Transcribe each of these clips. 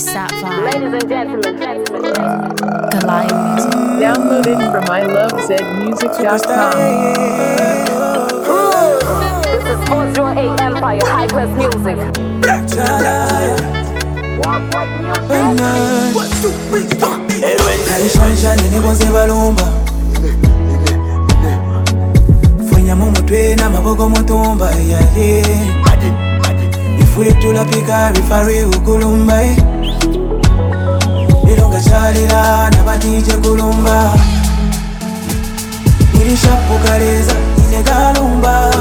ASAP vibe. Ladies and gentlemen. Goliath music. Downloaded from ilovezmusic.com. This is Sports Your 8 Empire High Class Music. Sunshine nibonze balumba Funya mumutwe n'amaboko mutumba yaye Ifuye tulapika bifari ukulumba Ilonga chalira nabatije kulumba Ilishapukaleza inegalumba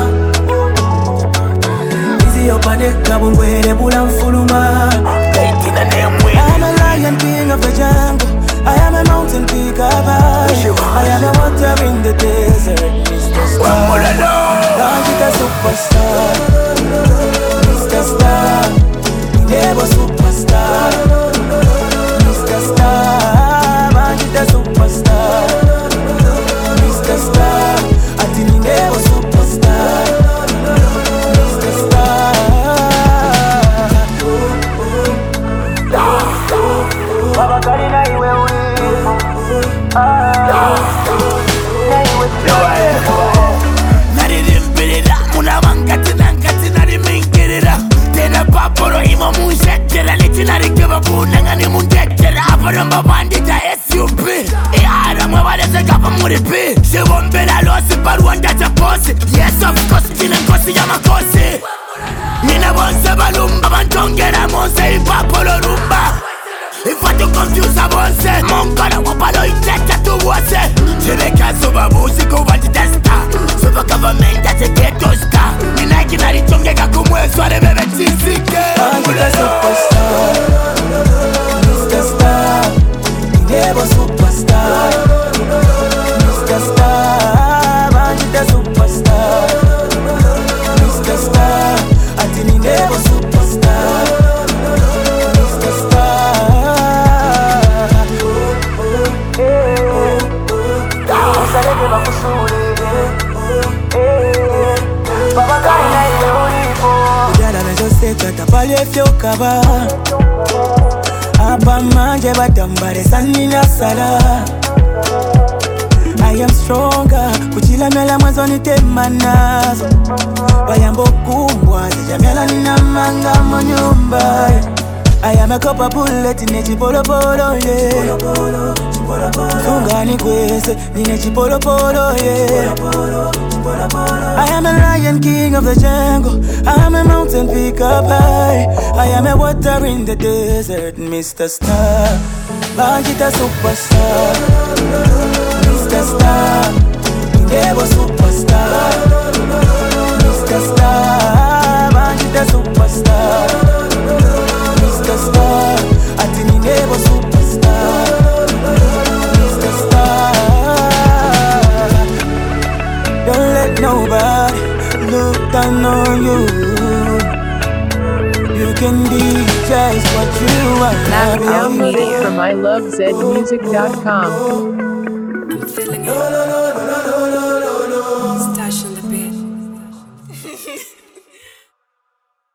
Izi yopaneka bungwele bula mfuluma I'm a lion king of the jungle I am a mountain peak of high I am a water in the desert Mr. Star Angita superstar Mr. Star Never superstar Mr. Star Angita superstar Mr. Star Atini never superstar Mr. Star Baba Karina iwe naririmbirira munavangatinangati narimingerera tena paporo imo munshekera litinarikeva kunanga nimundekera avaramba vandita SUP iaramwe valezekapa muripi xivombela losi paruwandaja bosi yes of course tina nkosi ya makosi nina vonse valumba vantongera monse ipapolo rumba If I don't confuse a bonse Mongara wapalo iteta tuwase Chileka suba music over the testa Super government that's a ghetto star Ninaiki narichongeka kumweswa rebebe chisike Angita superstar Mr. Star Never superstar Mr. Star Angita superstar Mr. Star Atini never superstar Mr. Star Usaleke makusuri Baba Karina iwe ulipo Ujala bezoseka tapali efyokaba Aba manje batambare sanina sala I am stronger Kuchilamela mwanzo nitema nazo Bayambo kumbwa Zijamela nina manga monyumba I am a copper bullet Nechi polo polo yeah Fungani kwese Nechi polo polo yeah I am a lion king of the jungle I am a mountain peak up high I am a water in the desert Mr. Star Angita superstar Mr. Star Never superstar Mr. Star Angita superstar Mr. Star Atini never superstar Mr. Star Don't let nobody look down on you You can be just what you are Downloaded from ilovezmusic.com. No, no, no, no, no, no.